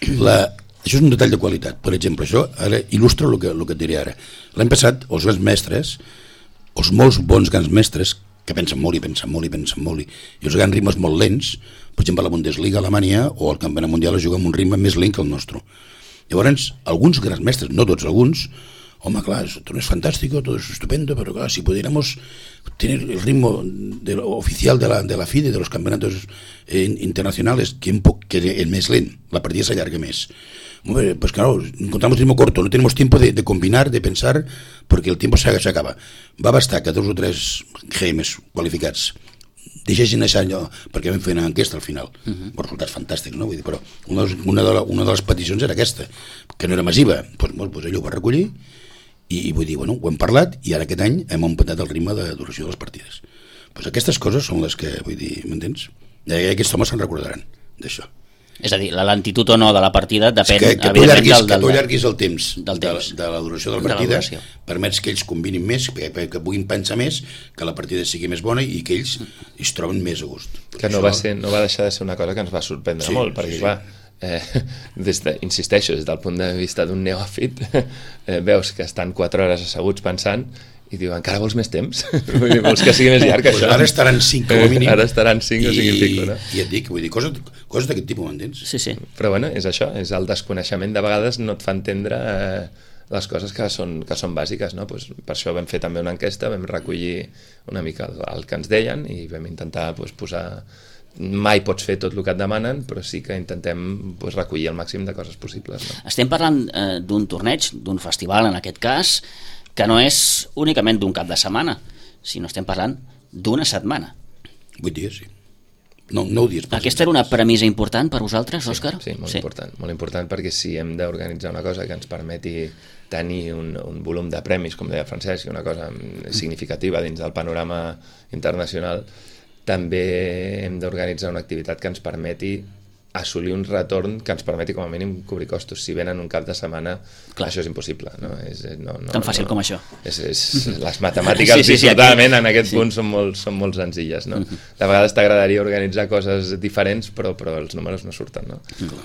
això és un detall de qualitat. Per exemple, això ara il·lustra el que et diré ara. L'any passat, els grans mestres, els molts bons grans mestres, que pensen molt i els grans ritmes molt lents, per exemple, la Bundesliga a Alemanya o el Campionat Mundial es juga amb un ritme més lent que el nostre. Llavors, alguns grans mestres, no tots, alguns, home, clar, todo es fantástico, todo es estupendo, pero claro, si pudiéramos tener el ritmo oficial de la FIDE, de los campeonatos internacionales, que es más lento, la partida se alargue más. Hombre, pues claro, encontramos ritmo corto, no tenemos tiempo de combinar, de pensar, porque el tiempo se acaba. Va bastar que 2 o 3 GMs qualificats deixessin això allò, perquè vam fer una enquesta al final, resultats fantàstics, no? Vull dir, però una de les peticions era aquesta, que no era massiva, doncs ell ho va recollir i vull dir, bueno, ho hem parlat i ara aquest any hem augmentat el ritme de duració de les partides. Doncs aquestes coses són les que, vull dir, m'entens? I aquests homes se'n recordaran d'això. És a dir, la lentitud o no de la partida depèn, que tu allarguis el temps de la duració de la partida, permets que ells combinin més, que puguin pensar més, que la partida sigui més bona i que ells es troben més a gust. Que no va deixar de ser una cosa que ens va sorprendre molt, perquè clar, insisteixo, des del punt de vista d'un neòfit, veus que estan 4 hores asseguts pensant i diu, encara vols més temps? Vols que sigui més llarg que això? Ara estaran 5 com a mínim. Ara estaran 5 o 5 i pico, no? I et dic, vull dir, coses d'aquest tipus, m'entens? Sí. Però bueno, és això, és el desconeixement de vegades no et fa entendre les coses que són bàsiques, no? Pues per això vam fer també una enquesta, vam recollir una mica el que ens deien i vam intentar posar... Mai pots fer tot el que et demanen, però sí que intentem recollir el màxim de coses possibles, no? Estem parlant d'un torneig, d'un festival en aquest cas, que no és únicament d'un cap de setmana, sinó estem parlant d'una setmana. 8 dies, sí. 9 dies. Aquesta era una premissa important per vosaltres, Òscar? Sí, molt important, perquè si hem d'organitzar una cosa que ens permeti tenir un volum de premis, com deia Francesc, una cosa significativa dins del panorama internacional, també hem d'organitzar una activitat que ens permeti assolir un retorn que ens permeti com a mínim cobrir costos. Si venen un cap de setmana, això és impossible, no? Tan fàcil com això. Les matemàtiques, dissortadament, en aquest punt són molt senzilles, no? De vegades t'agradaria organitzar coses diferents, però els números no surten, no?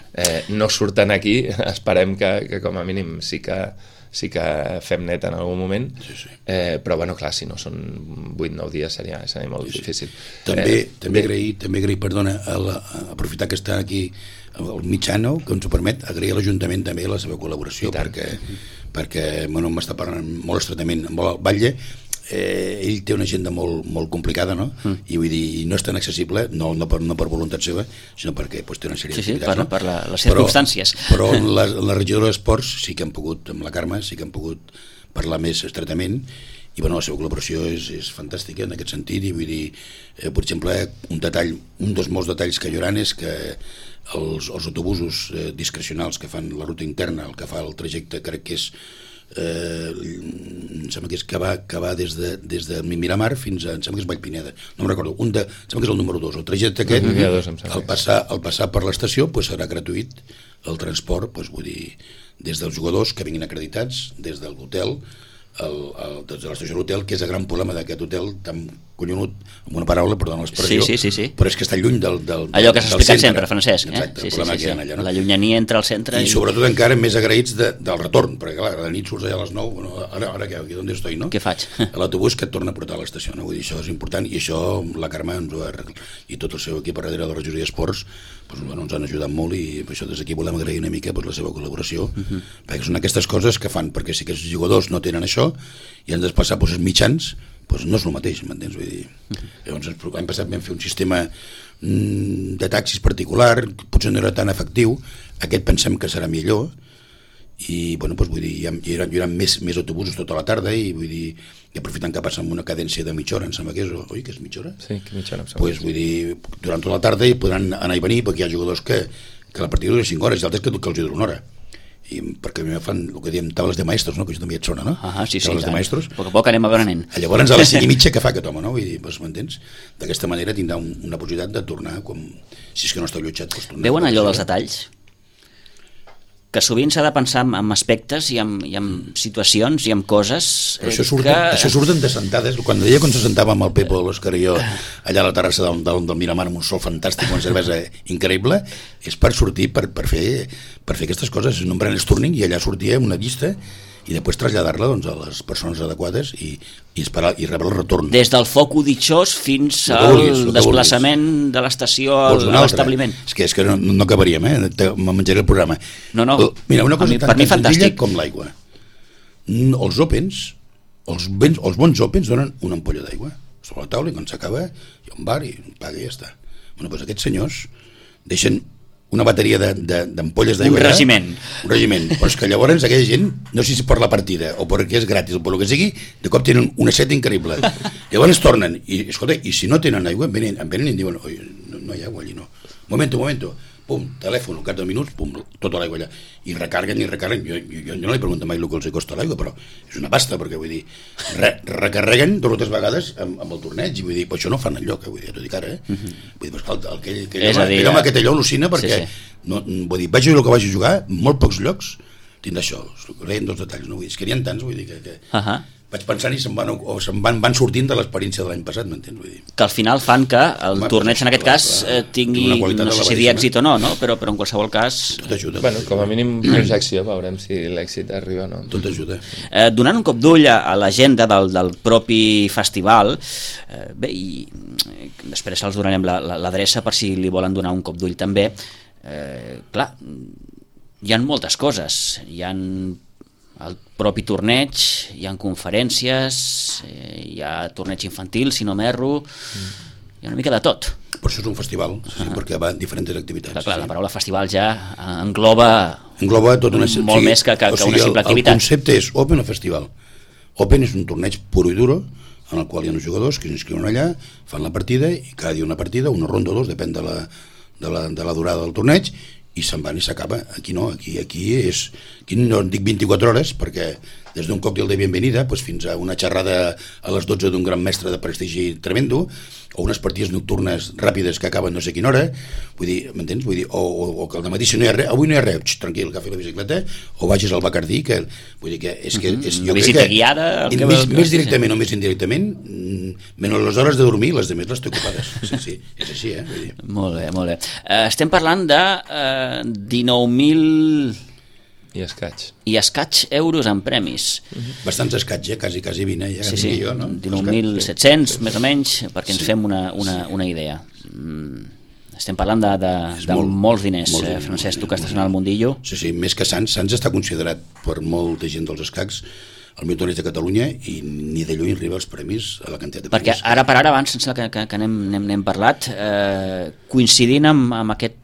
No surten aquí, esperem que com a mínim sí que fem net en algun moment, però bueno, clar, si no són 8-9 dies seria molt difícil. També agrair, perdona, aprofitar que està aquí el mitjano, que ens ho permet, agrair a l'Ajuntament també la seva col·laboració, perquè m'està parlant molt estretament amb el Batlle. Ell té una agenda molt complicada, no? I vull dir, no és tan accessible, no per voluntat seva, sinó perquè té una sèrie d'activitats, per les circumstàncies. Però en la regidora d'Esports sí que hem pogut, amb la Carme, sí que hem pogut parlar més estretament i bueno, la seva col·laboració és fantàstica en aquest sentit, i vull dir, per exemple, un dels molts detalls que hi haurà és que els autobusos discrecionals que fan la ruta interna, el que fa el trajecte, crec que és em sembla que és que va des de Miramar fins a, em sembla que és Vallpineda, no me'n recordo, em sembla que és el número 2, el trajecte aquest, al passar per l'estació serà gratuït el transport, vull dir, des dels jugadors que vinguin acreditats, des de l'hotel, des de l'estació de l'hotel, que és el gran problema d'aquest hotel tan collonut, amb una paraula, perdona l'expressió, sí. però és que està lluny del allò que s'ha explicat sempre, Francesc. Exacte, el problema que hi ha allà, no? La llunyania entre el centre i sobretot encara més agraïts del retorn, perquè clar, a la nit surts allà a les 9, bueno, ara què, on estoy, no? Què faig? L'autobús que et torna a portar a l'estació, no? Vull dir, això és important, i això la Carme i tot el seu equip a darrere de la regidoria d'esports ens han ajudat molt, i per això des d'aquí volem agrair una mica la seva col·laboració, perquè són aquestes coses que fan, perquè si aquests jugadors no tenen això i han de passar els mitjans, no és el mateix, m'entens? Vull dir, llavors l'any passat vam fer un sistema de taxis particular, potser no era tan efectiu, aquest pensem que serà millor, i vull dir, hi haurà més autobusos tota la tarda, i vull dir, i aprofitant que passa amb una cadència de mitja hora, em sembla que és, oi, que és mitja hora? Sí, que mitja hora, em sembla. Vull dir, durant tota la tarda hi podran anar i venir, perquè hi ha jugadors que la partida dura 5 hores, i altres que els dura 1 hora. I perquè a mi me fan el que diem tables de maestros, no? Que això també et sona, no? Sí, tables de maestros. A poc a veure nen. Llavors a les 5:30 què fa aquest home, no? Vull dir, m'entens? D'aquesta manera tindrà una possibilitat de tornar, si és que no està allotjat, tornar. Veuen allò dels detalls? Que sovint s'ha de pensar en aspectes i en situacions i en coses això surten de sentades. Quan se sentava amb el Pepo, l'Òscar i jo allà a la terrassa del Miramar amb un sol fantàstic, una cervesa increïble, és per sortir, per fer aquestes coses. No em pren el turning, i allà sortia una llista i després traslladar-la a les persones adequades i esperar i rebre el retorn. Des del foc uditxós fins al desplaçament de l'estació a l'establiment. És que no acabaríem, me menjaré el programa. No. Mira, una cosa tan senzilla com l'aigua. Els Opens, els bons Opens donen una ampolla d'aigua sobre la taula, i quan s'acaba hi ha un bar i paga i ja està. Aquests senyors deixen una bateria d'ampolles d'aigua. Un regiment. Però és que llavors aquella gent, no sé si per la partida o perquè és gratis o per el que sigui, de cop tenen una set increïble. Llavors tornen, i escolta, i si no tenen aigua, em venen i em diuen, no hi ha aigua allí, no. Momento. Pum, telèfon, al cap de minuts, pum, tota l'aigua allà. I recarguen. Jo no li pregunto mai el que els costa l'aigua, però és una pasta, perquè vull dir, recarreguen totes vegades amb el torneig, i vull dir, però això no fan enlloc, vull dir, t'ho dic ara, Vull dir, aquell home que té allò al·lucina, perquè, vull dir, vaig a el que vaig a jugar, molt pocs llocs, tindrà això, reien dos detalls, no? Vull dir, és que n'hi ha tants, vull dir, que vaig pensant i se'n van sortint de l'experiència de l'any passat, m'entens? Vull dir. Que al final fan que el torneig en aquest cas tingui, no sé si dir èxit o no, però en qualsevol cas... Tot ajuda. Com a mínim projecció, veurem si l'èxit arriba o no. Tot ajuda. Donant un cop d'ull a l'agenda del propi festival, bé, i després els donarem l'adreça per si li volen donar un cop d'ull també, clar, hi ha moltes coses, hi ha el propi torneig, hi ha conferències, hi ha torneig infantil, si no m'erro, hi ha una mica de tot. Per això és un festival, perquè va en diferents activitats. Clar, la paraula festival ja engloba tot molt més que una simple activitat. El concepte és Open o festival. Open és un torneig puro i duro, en el qual hi ha uns jugadors que s'inscriuen allà, fan la partida, i cada dia una partida, una ronda o dos, depèn de la durada del torneig, i se'n van i s'acaba. Aquí no, aquí no en dic 24 hores, perquè des d'un còctel de bienvenida fins a una xerrada a les 12 d'un gran mestre de prestigi tremendo, o unes partides nocturnes ràpides que acaben no sé quina hora, vull dir, m'entens? Vull dir, o que al matí si no hi ha res, avui no hi ha res, tranquil, agafi la bicicleta, o vagis al Bacardí, que vull dir que és una visita guiada, més directament o més indirectament, menys les hores de dormir, les demés les té ocupades. Sí, és així, vull dir. Molt bé. Estem parlant de 19.000 i escaig euros en premis. Bastants escaig, quasi 20, ja. Sí, 19.700 més o menys, perquè ens fem una idea. Estem parlant de molts diners, Francesc, tu que estàs en el mundillo. Sí, més que Sants està considerat per molta gent dels escacs el millor torneig de Catalunya, i ni de lluny arriba als premis a la quantitat de premis. Perquè ara per ara, abans que n'hem parlat, coincidint amb aquest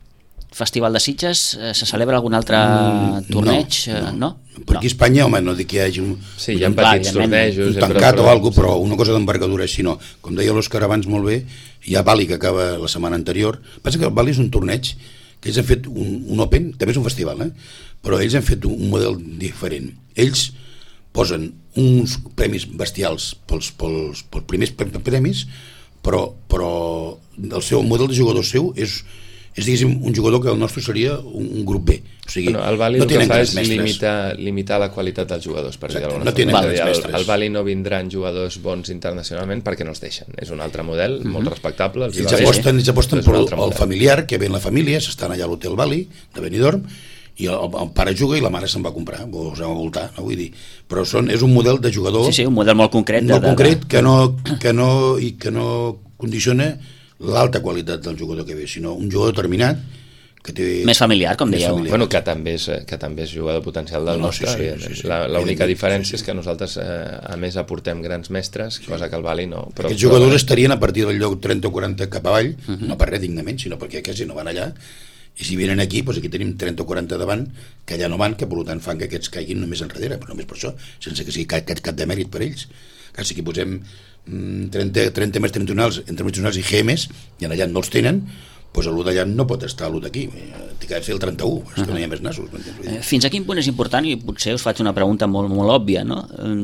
Festival de Sitges se celebra algun altre torneig? No? Per aquí a Espanya, home, no dic que hi hagi sí, hi ha petits tornejos, un tancat o alguna cosa, però una cosa d'envergadura així no. Com deia l'Òscar abans molt bé, hi ha Bali que acaba la setmana anterior. Passa que el Bali és un torneig que ells han fet un Open, també és un festival, però ells han fet un model diferent. Ells posen uns premis bestials pels primers premis, però el model de jugador seu és diguéssim, un jugador que el nostre seria un grup B. O sigui, el Bali el que fa és limitar la qualitat dels jugadors. Per exacte, no tenen grans mestres. El Bali no vindran jugadors bons internacionalment perquè no els deixen. És un altre model, molt respectable. Ells aposten per el familiar, que ven la família, s'estan allà a l'Hotel Bali, de Benidorm, i el pare juga i la mare se'n va comprar, o se'n va voltar, no vull dir. Però és un model de jugador... Sí, un model molt concret. Molt concret, que no condiciona l'alta qualitat del jugador que ve, sinó un jugador determinat que té... Més familiar, com dèieu. Bueno, que també és jugador potencial del nostre. Sí. L'única diferència és que nosaltres, a més, aportem grans mestres, cosa que el Bali no. Aquests jugadors estarien a partir del lloc 30 o 40 cap avall, no per res dignament, sinó perquè quasi no van allà, i si venen aquí, doncs aquí tenim 30 o 40 davant, que allà no van, que per tant fan que aquests caiguin només enrere, però només per això, sense que sigui cap de mèrit per ells. Clar, si aquí posem 30 més internacionals i GMs, i allà no els tenen, doncs l'1 d'allà no pot estar l'1 d'aquí, t'hi ha de fer el 31, és que no hi ha més nassos. Fins a quin punt és important, i potser us faig una pregunta molt, molt òbvia, no?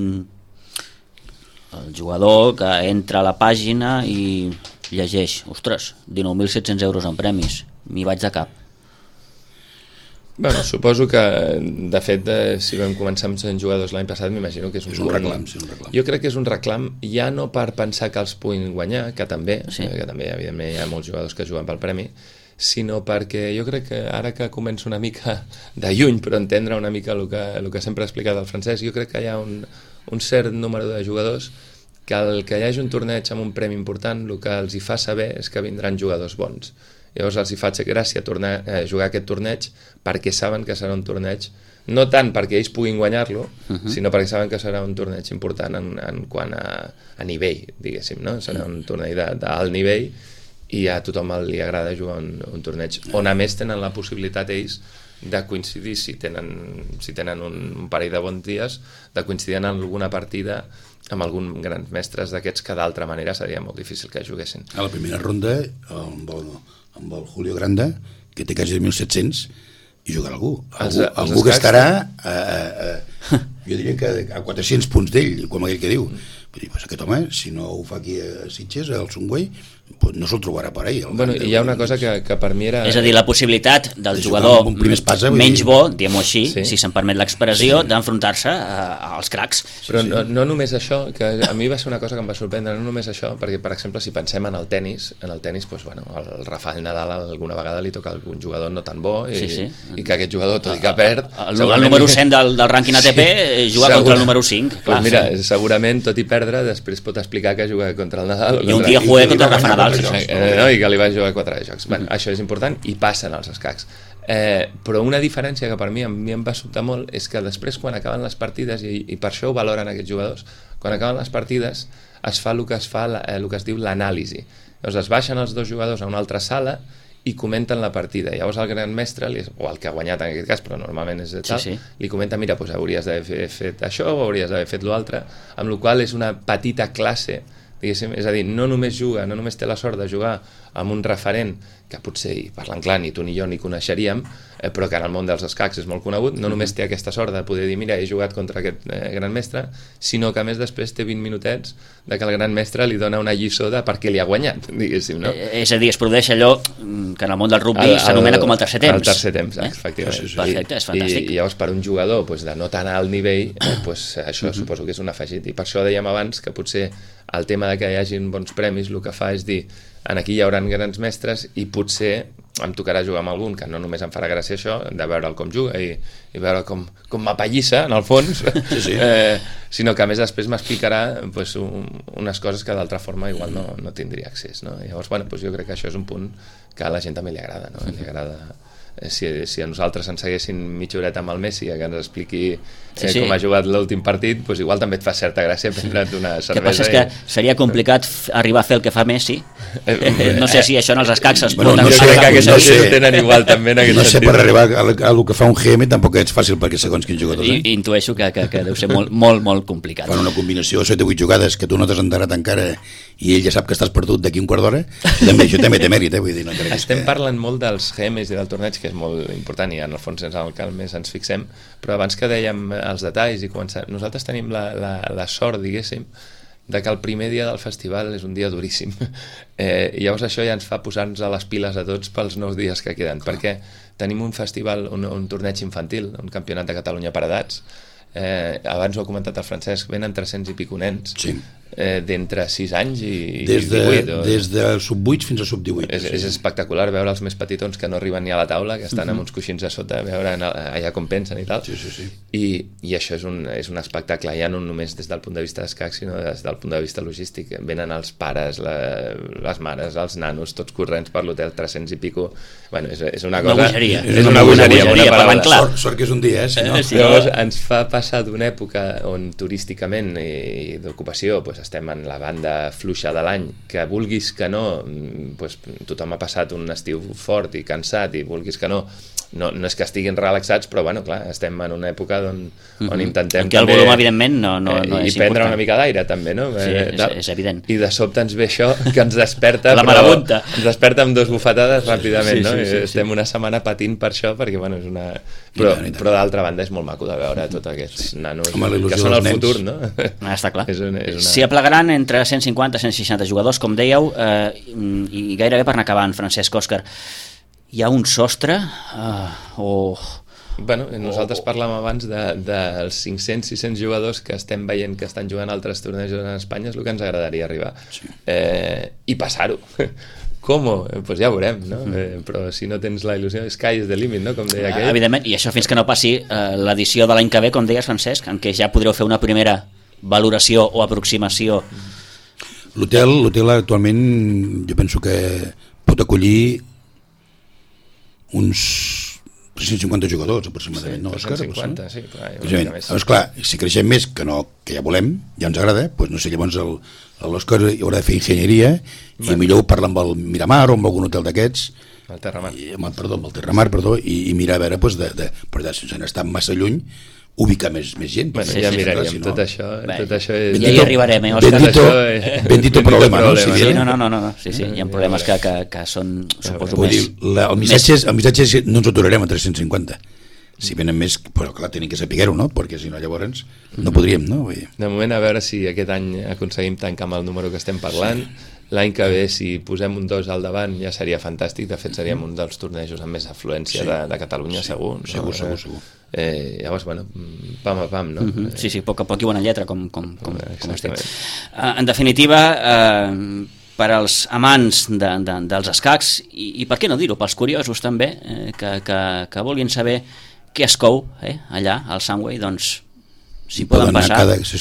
El jugador que entra a la pàgina i llegeix, ostres, 19.700 euros en premis, m'hi vaig de cap. Bueno, suposo que, de fet, si vam començar amb 100 jugadors l'any passat, m'imagino que és un reclam. Jo crec que és un reclam, ja no per pensar que els puguin guanyar, que també, evidentment, hi ha molts jugadors que juguen pel premi, sinó perquè jo crec que ara que començo una mica de lluny, però entendre una mica el que sempre ha explicat el Francesc, jo crec que hi ha un cert número de jugadors que el que hi hagi un torneig amb un premi important, el que els hi fa saber és que vindran jugadors bons. Llavors els hi faig gràcia tornar a jugar aquest torneig perquè saben que serà un torneig, no tant perquè ells puguin guanyar-lo, sinó perquè saben que serà un torneig important en quant a nivell, diguéssim, no? Serà un torneig d'alt nivell i a tothom li agrada jugar un torneig on a més tenen la possibilitat ells de coincidir, si tenen un parell de bons dies, de coincidir en alguna partida amb alguns grans mestres d'aquests que d'altra manera seria molt difícil que juguessin. A la primera ronda, amb el Julio Granda, que té quasi 1.700, i jugarà algú que estarà jo diria que a 400 punts d'ell, com aquell que diu. Aquest home, si no ho fa aquí a Sitges, al Sungüell, no se'l trobarà per ahí. Bueno, hi ha una cosa que per mi era... És a dir, la possibilitat del jugador menys bo, diguem-ho així, si se'n permet l'expressió, d'enfrontar-se als cracs. Però no només això, que a mi va ser una cosa que em va sorprendre, no només això, perquè, per exemple, si pensem en el tennis, doncs, bueno, el Rafael Nadal alguna vegada li toca algun jugador no tan bo, i que aquest jugador, tot i que perd... El número 100 del rànquing ATP juga contra el número 5. Doncs mira, segurament, tot i perdre, després pot explicar que juga contra el Nadal. I un dia jugué contra Rafa Nadal. I que li va jugar 4 jocs. Bueno, això és important i passen als escacs. Però una diferència que per mi em va sobtar molt és que després, quan acaben les partides, i per això ho valoren aquests jugadors, quan acaben les partides es fa el que es diu l'anàlisi. Llavors es baixen els dos jugadors a una altra sala i comenten la partida. Llavors el gran mestre, o el que ha guanyat en aquest cas, però normalment és tal, li comenta, mira, doncs hauries d'haver fet això o hauries d'haver fet l'altre, amb la qual cosa és una petita classe, diguéssim, és a dir, no només té la sort de jugar amb un referent que potser, parlant clar, ni tu ni jo ni coneixeríem, però que en el món dels escacs és molt conegut, no només té aquesta sort de poder dir, mira, he jugat contra aquest gran mestre, sinó que a més després té 20 minutets de que el gran mestre li dona una lliçó de per què li ha guanyat, diguéssim, no? És a dir, es produeix allò que en el món del rugby s'anomena com el tercer temps. El tercer temps, efectivament. Perfecte, és fantàstic. I llavors per un jugador de no tan alt nivell, això suposo que és un afegit. I per això dèiem abans que potser el tema de que hi hagin bons premis el que fa és dir, aquí hi haurà grans mestres i potser em tocarà jugar amb algun que no només em farà gràcia això, de veure'l com juga i veure com m'apallissa en el fons, sinó que a més després m'explicarà unes coses que d'altra forma igual no tindria accés, no? Llavors, jo crec que això és un punt que a la gent també li agrada, no? Li agrada si a nosaltres ens haguessin mitja horeta amb el Messi que ens expliqui com ha jugat l'últim partit, doncs igual també et fa certa gràcia prendre't una cervesa. El que passa és que seria complicat arribar a fer el que fa Messi. No sé si això en els escacs es pot... Jo crec que aquests ho tenen igual també en aquest sentit. No sé, per arribar a el que fa un GM tampoc és fàcil perquè segons quins jugadors. Intueixo que deu ser molt complicat. Fan una combinació de 7 o 8 jugades que tu no t'has enterat encara i ell ja sap que estàs perdut d'aquí un quart d'hora, això també té mèrit, vull dir, no crec. Estem parlant molt dels GMs i del torneig, que és molt important i en el fons és el que més ens fixem, però abans que dèiem els detalls i començar, nosaltres tenim la sort, diguéssim, de que el primer dia del festival és un dia duríssim. I llavors això ja ens fa posar-nos a les piles a tots pels 9 dies que queden, perquè tenim un festival, un torneig infantil, un campionat de Catalunya per edats. Abans ho ha comentat el Francesc, venen 300 i pico nens, d'entre 6 anys i 18. Des de sub-8 fins a sub-18. És espectacular veure els més petitons que no arriben ni a la taula, que estan amb uns coixins a sota, veure allà com pensen i tal. I això és un espectacle, ja no només des del punt de vista d'escac, sinó des del punt de vista logístic. Venen els pares, les mares, els nanos, tots corrents per l'hotel, 300 i pico. Bueno, és una cosa... És una bogeria. Sort que és un dia, si no? Llavors ens fa passar d'una època on turísticament i d'ocupació estem en la banda fluixa de l'any, que vulguis que no, tothom ha passat un estiu fort i cansat i vulguis que no és que estiguin relaxats, però bueno, clar, estem en una època on intentem... En què el volum, evidentment, no és i prendre una mica d'aire, també, no? Sí, és evident. I de sobte ens ve això, que ens desperta... La marabunta. Ens desperta amb 2 bufetades ràpidament, no? Estem una setmana patint per això, perquè, bueno, és una... Però d'altra banda és molt maco de veure tots aquests nanos que són el futur, no? Està clar. S'hi aplegaran entre 150 i 160 jugadors, com dèieu, i gairebé per anar acabant, Francesc, Òscar. Hi ha un sostre Bueno, nosaltres parlàvem abans dels 500-600 jugadors que estem veient que estan jugant altres tornejos en Espanya, és el que ens agradaria arribar. I passar-ho. Com? Pues ja veurem, no? Però si no tens la il·lusió, sky is the limit, no? Com deia aquell. Evidentment, i això fins que no passi l'edició de l'any que ve, com deies, Francesc, en què ja podreu fer una primera valoració o aproximació. L'hotel actualment jo penso que pot acollir uns 350 jugadors aproximadament, no, Òscar? 350, sí, clar. Llavors, clar, si creixem més, que ja volem, ja ens agrada, doncs no sé, llavors l'Òscar haurà de fer enginyeria i millor parlar amb el Miramar o amb algun hotel d'aquests, el Terramar. Amb el Terramar, i mirar a veure, però sense estar massa lluny, ubicar més gent. Bueno, ja miraríem, tot això és... Ja hi arribarem, Òscar. Bendito problema, no? No, sí, hi ha problemes que són, suposo, més... El missatge no ens aturarem a 350. Si venen més, però clar, tenim que saber-ho, no? Perquè si no, llavors no podríem, no? De moment, a veure si aquest any aconseguim tancar amb el número que estem parlant. L'any que ve, si posem un 2 al davant, ja seria fantàstic. De fet, seríem un dels tornejos amb més afluència de Catalunya, segur. Segur. Llavors, bueno, pam a pam, no? Sí, a poc a poc i bona lletra, com estic. En definitiva, per als amants dels escacs, i per què no dir-ho, pels curiosos també, que vulguin saber què es cou allà, al Sunway, doncs s'hi poden passar.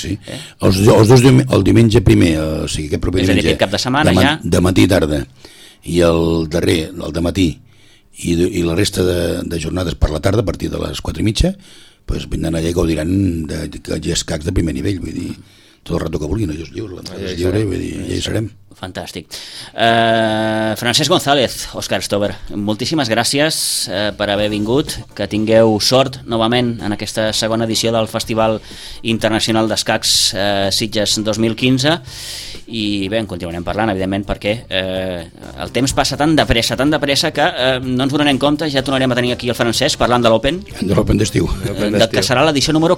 El diumenge primer, o sigui, aquest proper diumenge, cap de setmana, ja de matí i tarda, i el darrer, el de matí, i la resta de jornades per la tarda, a partir de les 4:30, doncs vindran allà i gaudiran de escacs de primer nivell, vull dir, tot el rato que vulguin, allò és lliure, l'entrada és lliure, vull dir, ja hi serem. Fantàstic. Francesc González, Òscar Stover, moltíssimes gràcies per haver vingut, que tingueu sort novament en aquesta segona edició del Festival Internacional d'Escacs Sitges 2015, i bé, en continuarem parlant, evidentment, perquè el temps passa tan de pressa que no ens donarem compte, ja tornarem a tenir aquí el Francesc parlant de l'Open. De l'Open d'estiu. Que serà l'edició número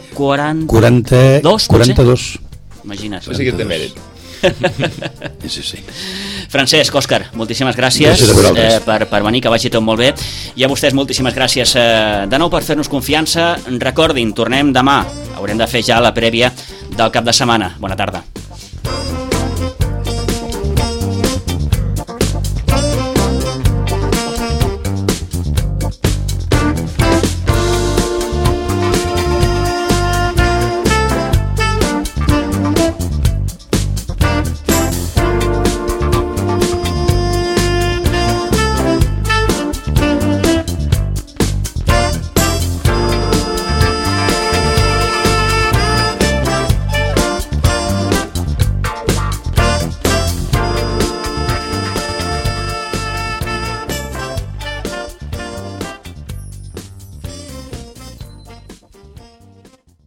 42. Imagina't. Això sí que té mèrit. Sí. Francesc, Òscar, moltíssimes gràcies per venir, que vagi tot molt bé, i a vostès moltíssimes gràcies de nou per fer-nos confiança. Recordin, tornem demà, haurem de fer ja la prèvia del cap de setmana. Bona tarda.